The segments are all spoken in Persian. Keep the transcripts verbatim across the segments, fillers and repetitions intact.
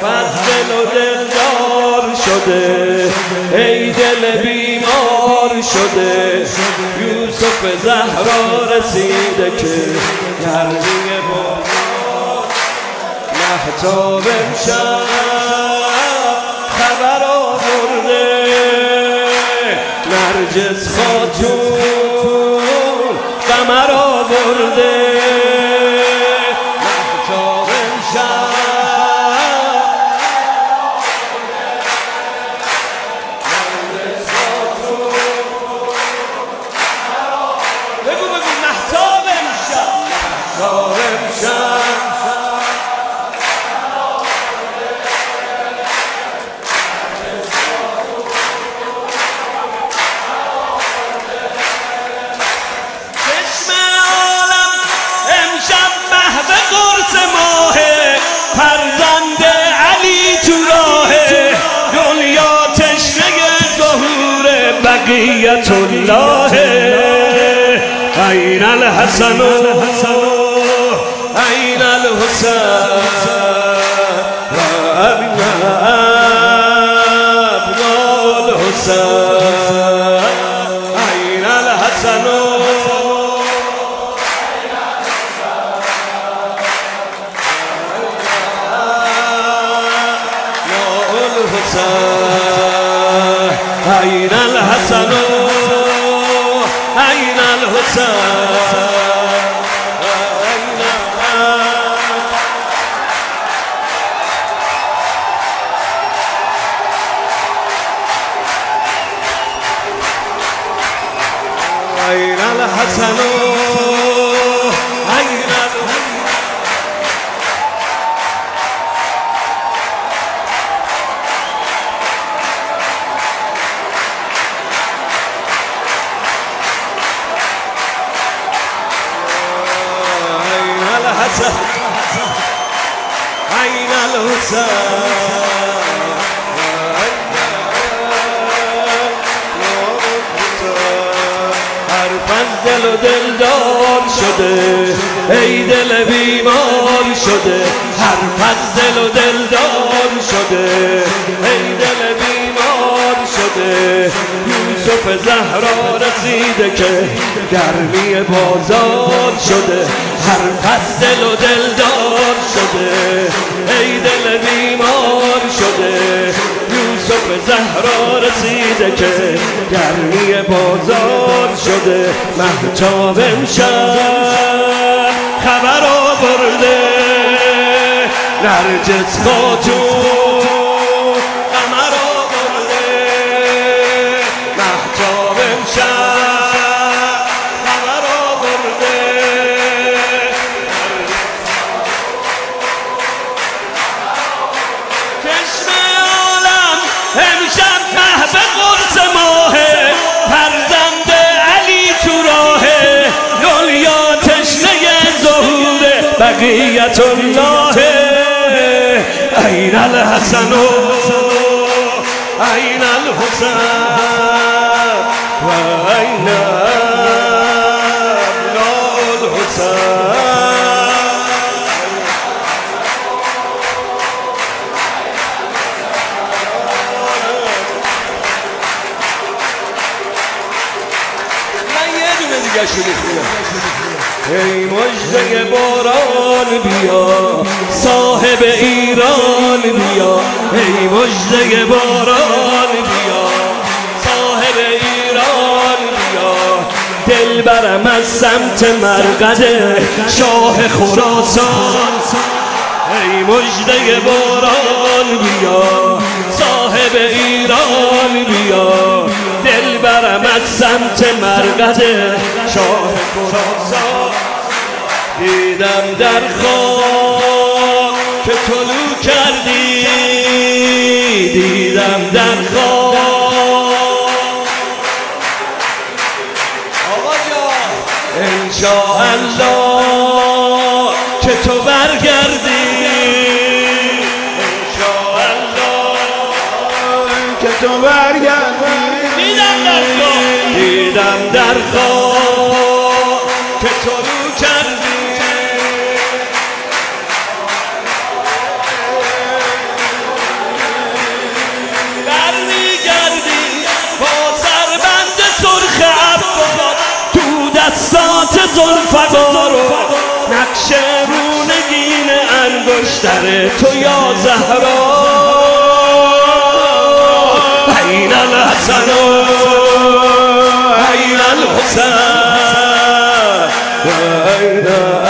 از دل و دلدار شده، ای دل بیمار شده. یوسف زهرا رسیده که گرمی بازار، مهتاب امشب خبر آورده، نرجس خاتون قمر آورده. مهتاب امشب نرجس خاتون بگو بگو مهتاب امشب مهتاب امشب فرزند علی تو راه دنیا، تشنه ظهور بقیت الله. این الحسن و این الحسین و ابناء الحسین. این الحسن و أين الحسن أين الحسين أين الحسن أين أين الحسين حرف از دل و دلدار شده، ای دل بیمار شده. حرف از دل و دلدار شده، ای دل بیمار شده. یوسف زهرا رسیده که گرمی بازار شده. حرف از دل و دلدار شده، ای دل بیمار شده. یوسف زهرا رسیده که گرمی بازار شده. مهتاب امشب خبر آورده، نرجس خاتون قمر آورده. مهتاب امشب خبر آورده، چشم عالم امشب محو قرص ماهه. فرزند علی تو راه دنیا، تشنه ظهور بقیت الله. این الحسن و این الحسین و این الحسین. ای مژده باران بیا، صاحب ایران بیا. ای مژده باران بیا، صاحب ایران بیا. دلبرم از سمت مرقد شاه خراسان. ای مژده باران بیا، صاحب ایران بیا. دلبرم از سمت مرقد شاه خراسان. دیدم در خواب که طلوع کردی، دیدم در خواب آقا جان انشاءالله که تو برگردی، انشاءالله که تو برگردی. دیدم در خواب، دیدم در خواب که طلوع کردی. زلفقار و نقش رونگین انگشتر تو یا زهرا این الحسن و این الحسین و این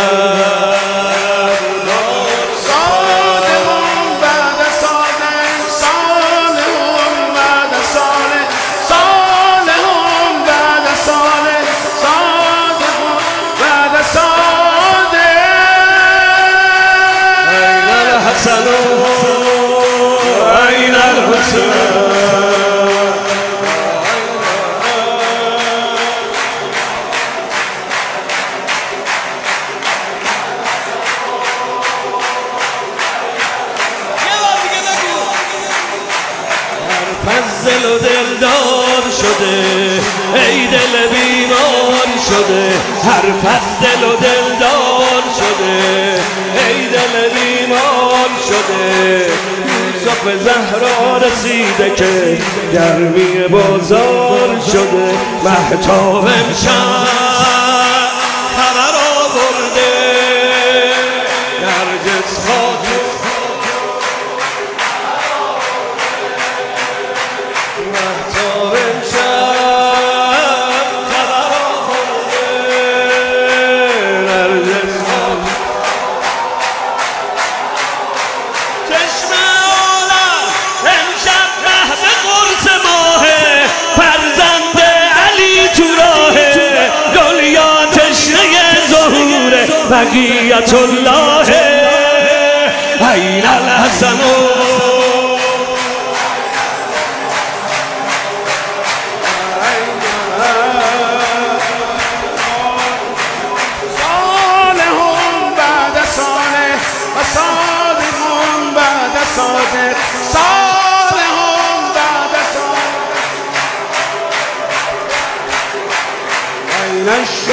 الحسن أين الحسين فضل و دلدار شده ای دل بیمار شده هر فضل و دلدار شده ای دل بیمار شده یوسف زهرا رسیده که گرمی بازار شده مهتاب امشب خبر آورده نرگس خاتون مهتاب امشب خبر آورده نرگس خاتون چشم عالم امشب مهد قرص ماهه فرزند علی تو راهه دنیا تشنه ظهوره بقیت الله این الحسن صادق صالحون بعد صالح أين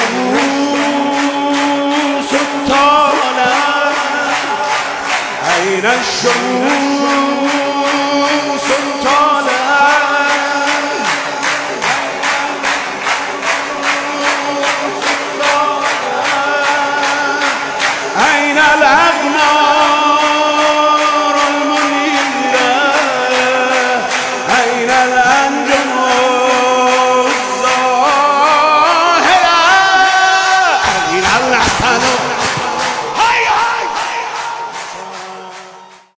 الشموس الطالع أين الشموس